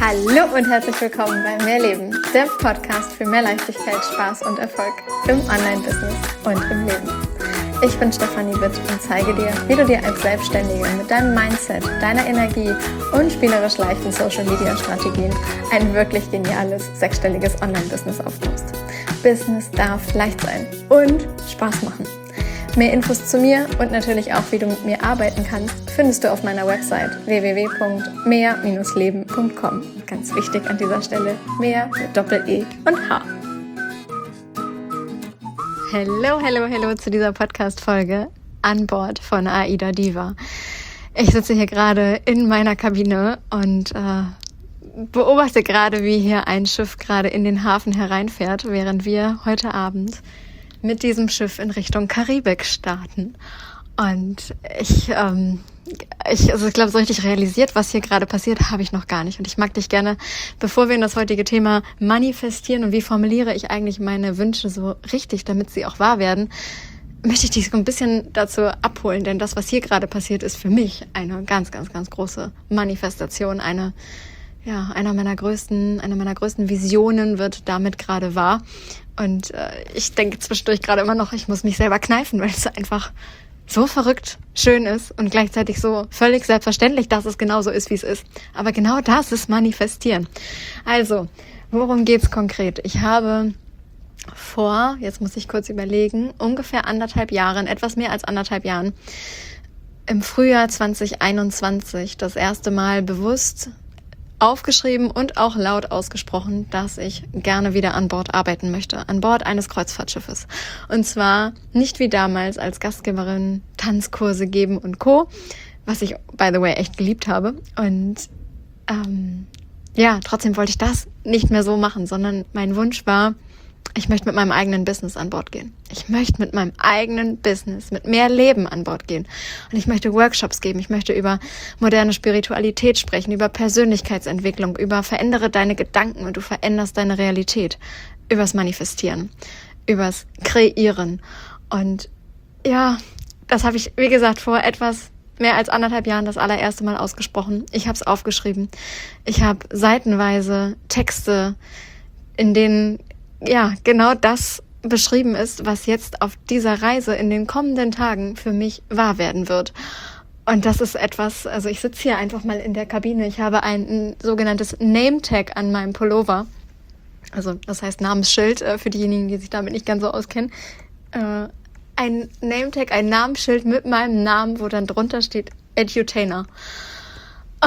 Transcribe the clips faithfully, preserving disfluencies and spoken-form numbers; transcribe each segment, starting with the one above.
Hallo und herzlich willkommen bei Mehr Leben, der Podcast für mehr Leichtigkeit, Spaß und Erfolg im Online-Business und im Leben. Ich bin Stefanie Witt und zeige dir, wie du dir als Selbstständige mit deinem Mindset, deiner Energie und spielerisch leichten Social-Media-Strategien ein wirklich geniales, sechsstelliges Online-Business aufbaust. Business darf leicht sein und Spaß machen. Mehr Infos zu mir und natürlich auch, wie du mit mir arbeiten kannst, findest du auf meiner Website w w w punkt mehr Bindestrich leben punkt com. Ganz wichtig an dieser Stelle, mehr mit Doppel-E und H. Hallo, hallo, hallo zu dieser Podcast-Folge an Bord von Aida Diva. Ich sitze hier gerade in meiner Kabine und äh, beobachte gerade, wie hier ein Schiff gerade in den Hafen hereinfährt, während wir heute Abend mit diesem Schiff in Richtung Karibik starten. Und ich, ähm, ich, also ich glaube, so richtig realisiert, was hier gerade passiert, habe ich noch gar nicht. Und ich mag dich gerne, bevor wir in das heutige Thema manifestieren und wie formuliere ich eigentlich meine Wünsche so richtig, damit sie auch wahr werden, möchte ich dich so ein bisschen dazu abholen. Denn das, was hier gerade passiert, ist für mich eine ganz, ganz, ganz große Manifestation. Eine, ja, einer meiner größten, einer meiner größten Visionen wird damit gerade wahr. Und äh, ich denke zwischendurch gerade immer noch, ich muss mich selber kneifen, weil es einfach so verrückt schön ist und gleichzeitig so völlig selbstverständlich, dass es genauso ist, wie es ist. Aber genau das ist Manifestieren. Also, worum geht's konkret? Ich habe vor, jetzt muss ich kurz überlegen, ungefähr anderthalb Jahren, etwas mehr als anderthalb Jahren, im Frühjahr zwanzig einundzwanzig das erste Mal bewusst aufgeschrieben und auch laut ausgesprochen, dass ich gerne wieder an Bord arbeiten möchte, an Bord eines Kreuzfahrtschiffes. Und zwar nicht wie damals als Gastgeberin Tanzkurse geben und Co., was ich, by the way, echt geliebt habe. Und ähm, ja, trotzdem wollte ich das nicht mehr so machen, sondern mein Wunsch war, ich möchte mit meinem eigenen Business an Bord gehen. Ich möchte mit meinem eigenen Business, mit mehr Leben an Bord gehen. Und ich möchte Workshops geben. Ich möchte über moderne Spiritualität sprechen, über Persönlichkeitsentwicklung, über verändere deine Gedanken und du veränderst deine Realität. Übers Manifestieren, übers Kreieren. Und ja, das habe ich, wie gesagt, vor etwas mehr als anderthalb Jahren das allererste Mal ausgesprochen. Ich habe es aufgeschrieben. Ich habe seitenweise Texte, in denen ja, genau das beschrieben ist, was jetzt auf dieser Reise in den kommenden Tagen für mich wahr werden wird. Und das ist etwas, also ich sitze hier einfach mal in der Kabine. Ich habe ein, ein sogenanntes Name-Tag an meinem Pullover. Also das heißt Namensschild äh, für diejenigen, die sich damit nicht ganz so auskennen. Äh, ein Name-Tag, ein Namensschild mit meinem Namen, wo dann drunter steht Edutainer. Oh,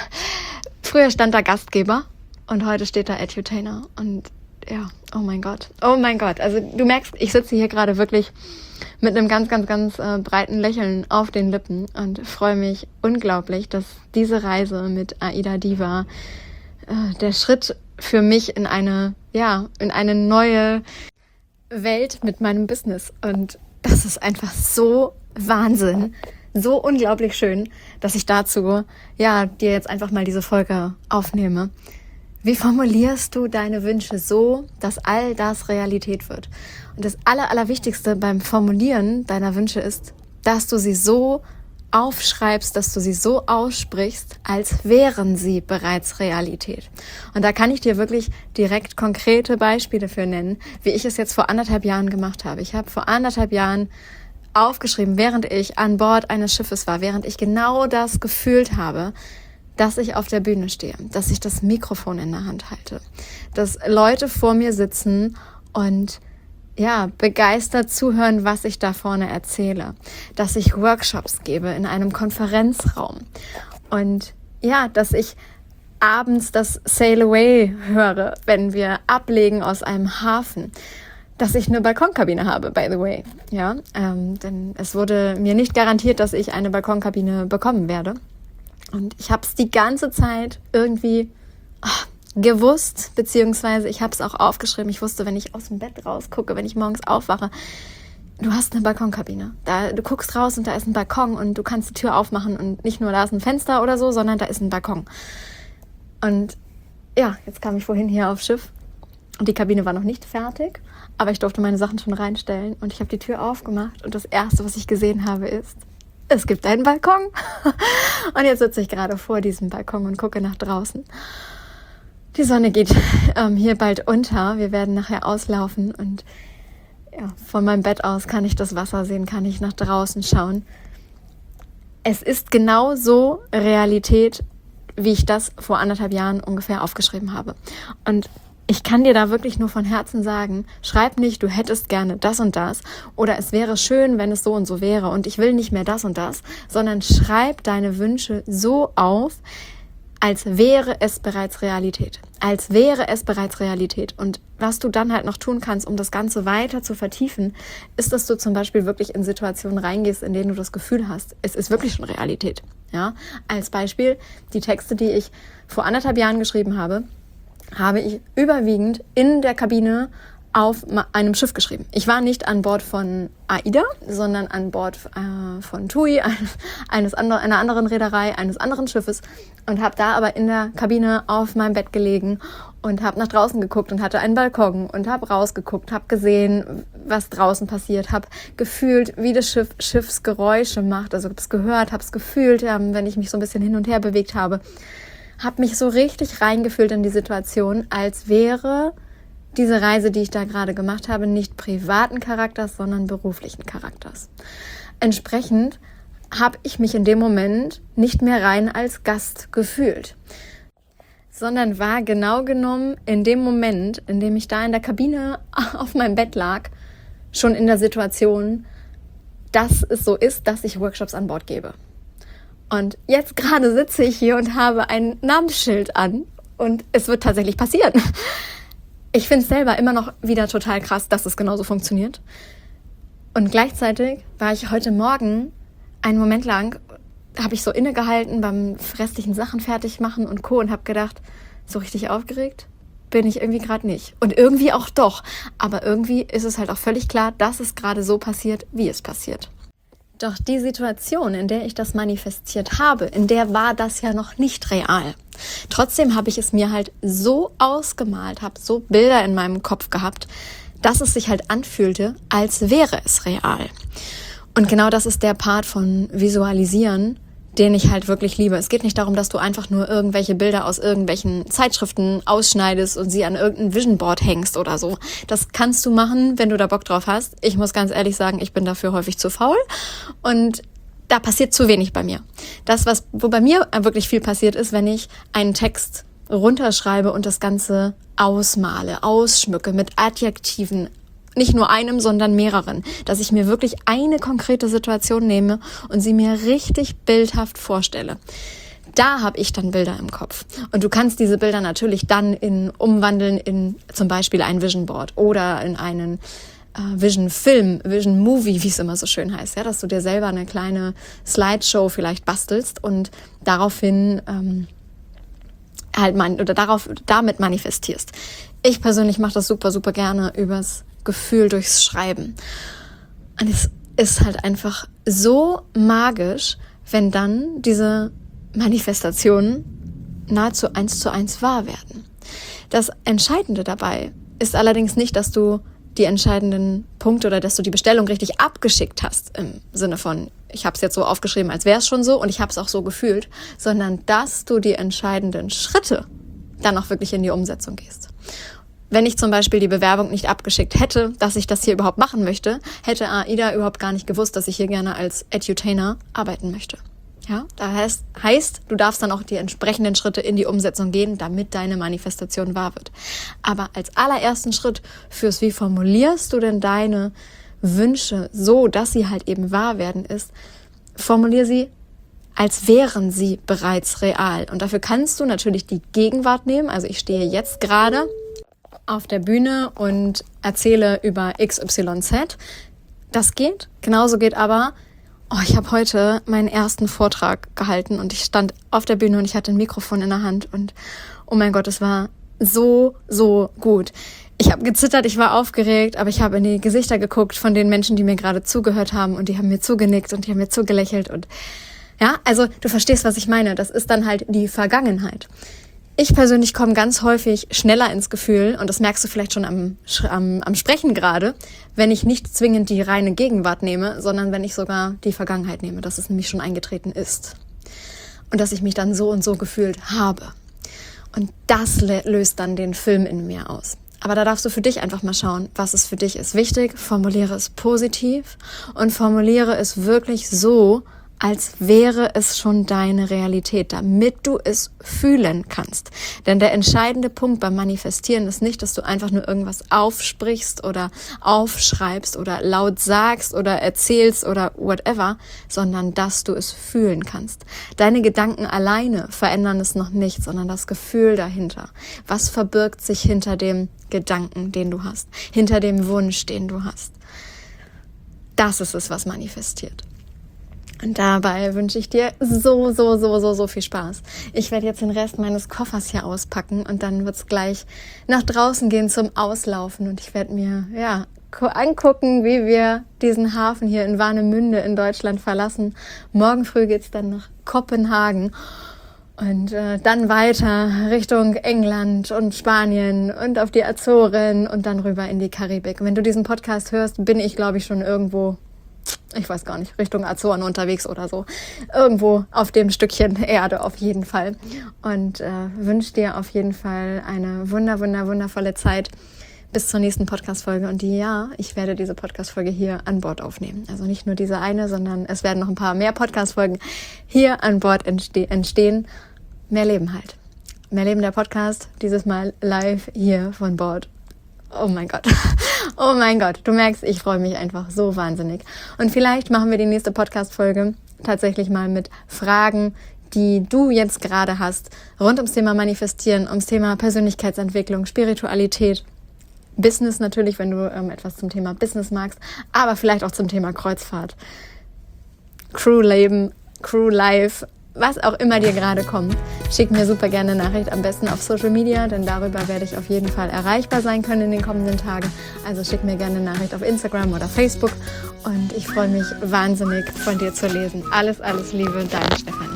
früher stand da Gastgeber und heute steht da Edutainer. Und ja, oh mein Gott, oh mein Gott. Also du merkst, ich sitze hier gerade wirklich mit einem ganz, ganz, ganz äh, breiten Lächeln auf den Lippen und freue mich unglaublich, dass diese Reise mit Aida Diva äh, der Schritt für mich in eine, ja, in eine neue Welt mit meinem Business. Und das ist einfach so Wahnsinn, so unglaublich schön, dass ich dazu, ja, dir jetzt einfach mal diese Folge aufnehme. Wie formulierst du deine Wünsche so, dass all das Realität wird? Und das Aller, Allerwichtigste beim Formulieren deiner Wünsche ist, dass du sie so aufschreibst, dass du sie so aussprichst, als wären sie bereits Realität. Und da kann ich dir wirklich direkt konkrete Beispiele für nennen, wie ich es jetzt vor anderthalb Jahren gemacht habe. Ich habe vor anderthalb Jahren aufgeschrieben, während ich an Bord eines Schiffes war, während ich genau das gefühlt habe, dass ich auf der Bühne stehe, dass ich das Mikrofon in der Hand halte, dass Leute vor mir sitzen und ja, begeistert zuhören, was ich da vorne erzähle, dass ich Workshops gebe in einem Konferenzraum und ja, dass ich abends das Sail Away höre, wenn wir ablegen aus einem Hafen, dass ich eine Balkonkabine habe, by the way, ja, ähm, denn es wurde mir nicht garantiert, dass ich eine Balkonkabine bekommen werde. Und ich habe es die ganze Zeit irgendwie ach, gewusst, beziehungsweise ich habe es auch aufgeschrieben. Ich wusste, wenn ich aus dem Bett rausgucke, wenn ich morgens aufwache, du hast eine Balkonkabine. Da, du guckst raus und da ist ein Balkon und du kannst die Tür aufmachen und nicht nur da ist ein Fenster oder so, sondern da ist ein Balkon. Und ja, jetzt kam ich vorhin hier aufs Schiff und die Kabine war noch nicht fertig, aber ich durfte meine Sachen schon reinstellen und ich habe die Tür aufgemacht und das Erste, was ich gesehen habe, ist, es gibt einen Balkon. Und jetzt sitze ich gerade vor diesem Balkon und gucke nach draußen. Die Sonne geht ähm, hier bald unter. Wir werden nachher auslaufen und ja, von meinem Bett aus kann ich das Wasser sehen, kann ich nach draußen schauen. Es ist genau so Realität, wie ich das vor anderthalb Jahren ungefähr aufgeschrieben habe. Und ich kann dir da wirklich nur von Herzen sagen, schreib nicht, du hättest gerne das und das oder es wäre schön, wenn es so und so wäre und ich will nicht mehr das und das, sondern schreib deine Wünsche so auf, als wäre es bereits Realität. Als wäre es bereits Realität. Und was du dann halt noch tun kannst, um das Ganze weiter zu vertiefen, ist, dass du zum Beispiel wirklich in Situationen reingehst, in denen du das Gefühl hast, es ist wirklich schon Realität. Ja? Als Beispiel, die Texte, die ich vor anderthalb Jahren geschrieben habe, habe ich überwiegend in der Kabine auf einem Schiff geschrieben. Ich war nicht an Bord von AIDA, sondern an Bord äh, von TUI, eines andre, einer anderen Reederei, eines anderen Schiffes und habe da aber in der Kabine auf meinem Bett gelegen und habe nach draußen geguckt und hatte einen Balkon und habe rausgeguckt, habe gesehen, was draußen passiert, habe gefühlt, wie das Schiff Schiffsgeräusche macht, also habe es gehört, habe es gefühlt, ähm, wenn ich mich so ein bisschen hin und her bewegt habe, habe mich so richtig reingefühlt in die Situation, als wäre diese Reise, die ich da gerade gemacht habe, nicht privaten Charakters, sondern beruflichen Charakters. Entsprechend habe ich mich in dem Moment nicht mehr rein als Gast gefühlt, sondern war genau genommen in dem Moment, in dem ich da in der Kabine auf meinem Bett lag, schon in der Situation, dass es so ist, dass ich Workshops an Bord gebe. Und jetzt gerade sitze ich hier und habe ein Namensschild an und es wird tatsächlich passieren. Ich finde es selber immer noch wieder total krass, dass es genauso funktioniert. Und gleichzeitig war ich heute Morgen einen Moment lang, habe ich so innegehalten beim restlichen Sachen fertig machen und Co. und habe gedacht, so richtig aufgeregt bin ich irgendwie gerade nicht. Und irgendwie auch doch. Aber irgendwie ist es halt auch völlig klar, dass es gerade so passiert, wie es passiert. Doch die Situation, in der ich das manifestiert habe, in der war das ja noch nicht real. Trotzdem habe ich es mir halt so ausgemalt, habe so Bilder in meinem Kopf gehabt, dass es sich halt anfühlte, als wäre es real. Und genau das ist der Part von Visualisieren, den ich halt wirklich liebe. Es geht nicht darum, dass du einfach nur irgendwelche Bilder aus irgendwelchen Zeitschriften ausschneidest und sie an irgendein Vision Board hängst oder so. Das kannst du machen, wenn du da Bock drauf hast. Ich muss ganz ehrlich sagen, ich bin dafür häufig zu faul und da passiert zu wenig bei mir. Das, was wo bei mir wirklich viel passiert ist, wenn ich einen Text runterschreibe und das Ganze ausmale, ausschmücke mit Adjektiven, nicht nur einem, sondern mehreren, dass ich mir wirklich eine konkrete Situation nehme und sie mir richtig bildhaft vorstelle. Da habe ich dann Bilder im Kopf. Und du kannst diese Bilder natürlich dann in umwandeln in zum Beispiel ein Vision Board oder in einen äh, Vision Film, Vision Movie, wie es immer so schön heißt, ja, dass du dir selber eine kleine Slideshow vielleicht bastelst und daraufhin ähm, halt man oder darauf damit manifestierst. Ich persönlich mache das super, super gerne übers Gefühl durchs Schreiben. Und es ist halt einfach so magisch, wenn dann diese Manifestationen nahezu eins zu eins wahr werden. Das Entscheidende dabei ist allerdings nicht, dass du die entscheidenden Punkte oder dass du die Bestellung richtig abgeschickt hast, im Sinne von, ich habe es jetzt so aufgeschrieben, als wäre es schon so und ich habe es auch so gefühlt, sondern dass du die entscheidenden Schritte dann auch wirklich in die Umsetzung gehst. Wenn ich zum Beispiel die Bewerbung nicht abgeschickt hätte, dass ich das hier überhaupt machen möchte, hätte AIDA überhaupt gar nicht gewusst, dass ich hier gerne als Edutainer arbeiten möchte. Ja, das heißt, heißt, du darfst dann auch die entsprechenden Schritte in die Umsetzung gehen, damit deine Manifestation wahr wird. Aber als allerersten Schritt fürs, wie formulierst du denn deine Wünsche so, dass sie halt eben wahr werden, ist, formulier sie, als wären sie bereits real. Und dafür kannst du natürlich die Gegenwart nehmen. Also ich stehe jetzt gerade auf der Bühne und erzähle über X Y Z. Das geht. Genauso geht aber, oh, ich habe heute meinen ersten Vortrag gehalten und ich stand auf der Bühne und ich hatte ein Mikrofon in der Hand und oh mein Gott, es war so, so gut. Ich habe gezittert, ich war aufgeregt, aber ich habe in die Gesichter geguckt von den Menschen, die mir gerade zugehört haben und die haben mir zugenickt und die haben mir zugelächelt und ja, also du verstehst, was ich meine. Das ist dann halt die Vergangenheit. Ich persönlich komme ganz häufig schneller ins Gefühl, und das merkst du vielleicht schon am, am, am Sprechen gerade, wenn ich nicht zwingend die reine Gegenwart nehme, sondern wenn ich sogar die Vergangenheit nehme, dass es nämlich schon eingetreten ist. Und dass ich mich dann so und so gefühlt habe. Und das löst dann den Film in mir aus. Aber da darfst du für dich einfach mal schauen, was es für dich ist. Wichtig, formuliere es positiv und formuliere es wirklich so, als wäre es schon deine Realität, damit du es fühlen kannst. Denn der entscheidende Punkt beim Manifestieren ist nicht, dass du einfach nur irgendwas aufsprichst oder aufschreibst oder laut sagst oder erzählst oder whatever, sondern dass du es fühlen kannst. Deine Gedanken alleine verändern es noch nicht, sondern das Gefühl dahinter. Was verbirgt sich hinter dem Gedanken, den du hast, hinter dem Wunsch, den du hast? Das ist es, was manifestiert. Und dabei wünsche ich dir so, so, so, so, so viel Spaß. Ich werde jetzt den Rest meines Koffers hier auspacken und dann wird's gleich nach draußen gehen zum Auslaufen. Und ich werde mir, ja, angucken, wie wir diesen Hafen hier in Warnemünde in Deutschland verlassen. Morgen früh geht's dann nach Kopenhagen und äh, dann weiter Richtung England und Spanien und auf die Azoren und dann rüber in die Karibik. Und wenn du diesen Podcast hörst, bin ich, glaube ich, schon irgendwo, ich weiß gar nicht, Richtung Azoren unterwegs oder so. Irgendwo auf dem Stückchen Erde auf jeden Fall. Und äh, wünsche dir auf jeden Fall eine wunder, wunder, wundervolle Zeit bis zur nächsten Podcast-Folge. Und die, ja, ich werde diese Podcast-Folge hier an Bord aufnehmen. Also nicht nur diese eine, sondern es werden noch ein paar mehr Podcast-Folgen hier an Bord entste- entstehen. Mehr Leben halt. Mehr Leben der Podcast, dieses Mal live hier von Bord. Oh mein Gott. Oh mein Gott. Du merkst, ich freue mich einfach so wahnsinnig. Und vielleicht machen wir die nächste Podcast-Folge tatsächlich mal mit Fragen, die du jetzt gerade hast, rund ums Thema Manifestieren, ums Thema Persönlichkeitsentwicklung, Spiritualität, Business natürlich, wenn du ähm, etwas zum Thema Business magst, aber vielleicht auch zum Thema Kreuzfahrt, Crewleben, Crewlife, was auch immer dir gerade kommt. Schick mir super gerne eine Nachricht, am besten auf Social Media, denn darüber werde ich auf jeden Fall erreichbar sein können in den kommenden Tagen. Also schick mir gerne eine Nachricht auf Instagram oder Facebook und ich freue mich wahnsinnig, von dir zu lesen. Alles, alles Liebe, deine Stefanie.